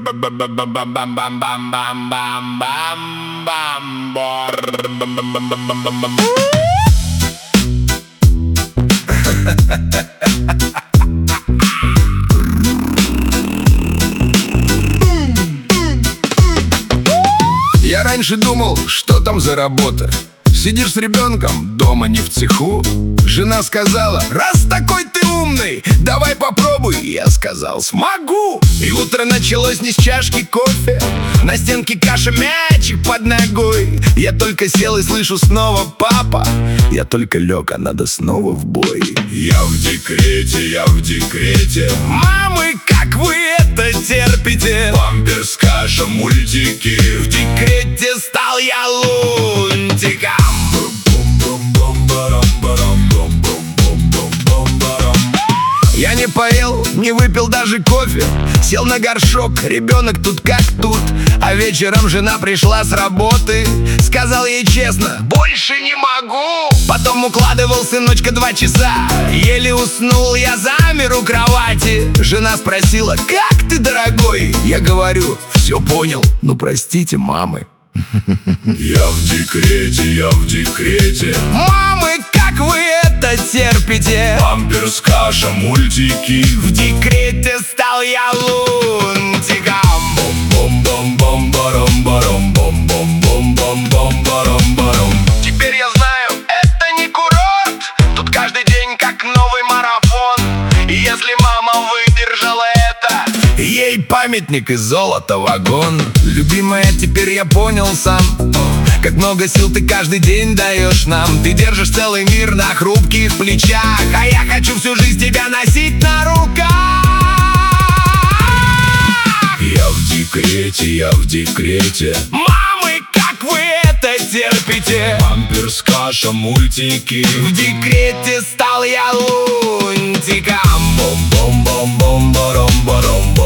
Я раньше думал, что там за работа. Сидишь с ребенком, дома не в цеху. Жена сказала: раз такой ты умный, давай попробуй. Я сказал: смогу. И утро началось не с чашки кофе. На стенке каша, мячик под ногой. Я только сел и слышу снова: папа. Я только лег, а надо снова в бой. Я в декрете, я в декрете. Мамы, как вы это терпите? Памперс, каша, мультики. В декрете стал я лунтиком. Я не поел, не выпил даже кофе. Сел на горшок, ребенок тут как тут. А вечером жена пришла с работы. Сказал ей честно: больше не могу. Потом укладывал сыночка 2 часа. Еле уснул, я замер у кровати. Жена спросила: как ты, дорогой? Я говорю: все понял, ну простите, мамы. Я в декрете, я в декрете. Мамы, как вы это терпите? Памперс, каша, мультики. В декрете стал я лунтиком. Теперь я знаю, это не курорт. Тут каждый день как новый марафон. И если мама выдержала это, ей памятник из золота вагон. Любимая, теперь я понял сам, как много сил ты каждый день даешь нам. Ты держишь целый мир на хрупких плечах, а я хочу всю жизнь тебя носить на руках. Я в декрете, я в декрете. Мамы, как вы это терпите? Памперс, каша, мультики. В декрете стал я лунтиком. Бом-бом-бом-бом-баром-баром.